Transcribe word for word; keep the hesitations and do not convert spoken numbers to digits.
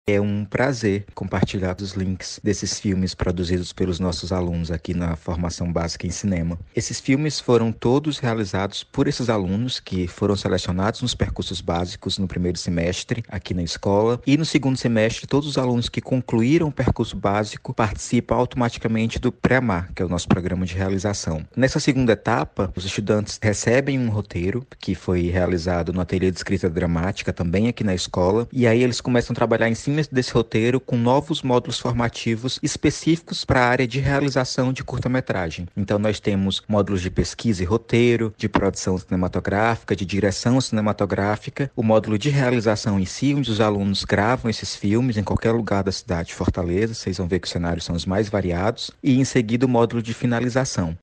É um prazer compartilhar os links desses filmes produzidos pelos nossos alunos aqui na Formação Básica em Cinema. Esses filmes foram todos realizados por esses alunos que foram selecionados nos percursos básicos no primeiro semestre aqui na escola, e no segundo semestre todos os alunos que concluíram o percurso básico participam automaticamente do Pré-Amar, que é o nosso programa de realização. Nessa segunda etapa, os estudantes recebem um roteiro que foi realizado no ateliê de escrita dramática também aqui na escola, e aí eles começam a trabalhar em cima desse roteiro com novos módulos formativos específicos para a área de realização de curta-metragem. Então nós temos módulos de pesquisa e roteiro, de produção cinematográfica, de direção cinematográfica, o módulo de realização em si, onde os alunos gravam esses filmes em qualquer lugar da cidade de Fortaleza, vocês vão ver que os cenários são os mais variados, e em seguida o módulo de finalização,